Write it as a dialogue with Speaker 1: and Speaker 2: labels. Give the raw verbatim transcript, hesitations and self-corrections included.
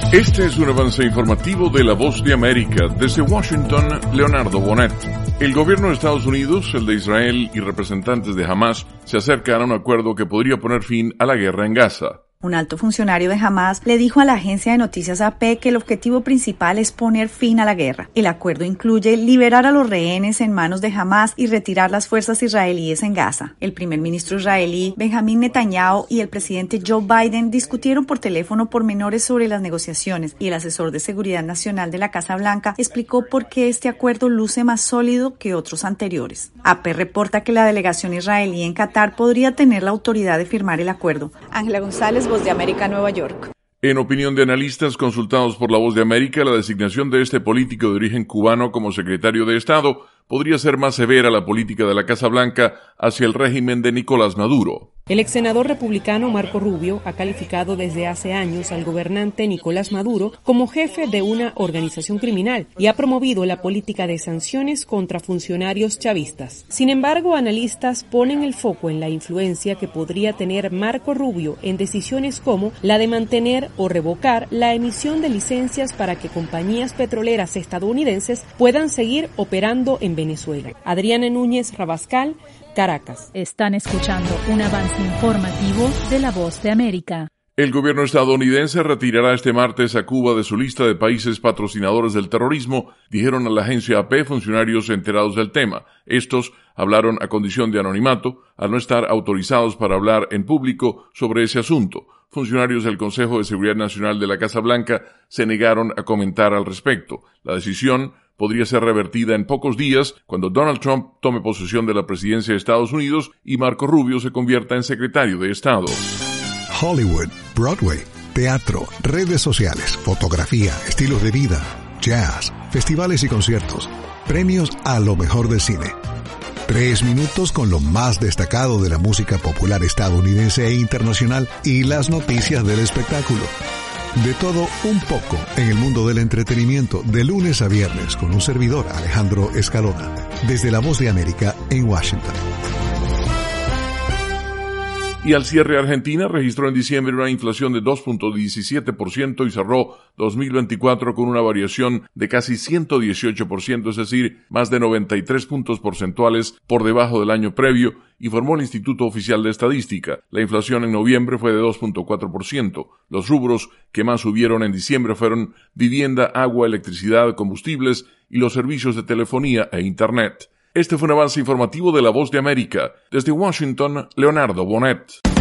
Speaker 1: Este es un avance informativo de La Voz de América. Desde Washington, Leonardo Bonet. El gobierno de Estados Unidos, el de Israel y representantes de Hamas se acercan a un acuerdo que podría poner fin a la guerra en Gaza.
Speaker 2: Un alto funcionario de Hamas le dijo a la agencia de noticias A P que el objetivo principal es poner fin a la guerra. El acuerdo incluye liberar a los rehenes en manos de Hamas y retirar las fuerzas israelíes en Gaza. El primer ministro israelí, Benjamín Netanyahu, y el presidente Joe Biden discutieron por teléfono pormenores sobre las negociaciones y el asesor de seguridad nacional de la Casa Blanca explicó por qué este acuerdo luce más sólido que otros anteriores. A P reporta que la delegación israelí en Qatar podría tener la autoridad de firmar el acuerdo. Ángela González, Voz de América, Nueva York.
Speaker 1: En opinión de analistas consultados por La Voz de América, la designación de este político de origen cubano como secretario de Estado podría ser más severa la política de la Casa Blanca hacia el régimen de Nicolás Maduro.
Speaker 3: El ex senador republicano Marco Rubio ha calificado desde hace años al gobernante Nicolás Maduro como jefe de una organización criminal y ha promovido la política de sanciones contra funcionarios chavistas. Sin embargo, analistas ponen el foco en la influencia que podría tener Marco Rubio en decisiones como la de mantener o revocar la emisión de licencias para que compañías petroleras estadounidenses puedan seguir operando en Venezuela. Adriana Núñez Rabascal, Caracas.
Speaker 4: Están escuchando un avance informativo de La Voz de América.
Speaker 1: El gobierno estadounidense retirará este martes a Cuba de su lista de países patrocinadores del terrorismo, dijeron a la agencia A P funcionarios enterados del tema. Estos hablaron a condición de anonimato, al no estar autorizados para hablar en público sobre ese asunto. Funcionarios del Consejo de Seguridad Nacional de la Casa Blanca se negaron a comentar al respecto. La decisión podría ser revertida en pocos días cuando Donald Trump tome posesión de la presidencia de Estados Unidos y Marco Rubio se convierta en secretario de Estado.
Speaker 5: Hollywood, Broadway, teatro, redes sociales, fotografía, estilos de vida, jazz, festivales y conciertos, premios a lo mejor del cine. Tres minutos con lo más destacado de la música popular estadounidense e internacional y las noticias del espectáculo. De todo un poco en el mundo del entretenimiento de lunes a viernes con un servidor, Alejandro Escalona, desde La Voz de América en Washington.
Speaker 1: Y al cierre, Argentina registró en diciembre una inflación de dos punto diecisiete por ciento y cerró dos mil veinticuatro con una variación de casi ciento dieciocho por ciento, es decir, más de noventa y tres puntos porcentuales por debajo del año previo, informó el Instituto Oficial de Estadística. La inflación en noviembre fue de dos punto cuatro por ciento. Los rubros que más subieron en diciembre fueron vivienda, agua, electricidad, combustibles y los servicios de telefonía e Internet. Este fue un avance informativo de La Voz de América. Desde Washington, Leonardo Bonet.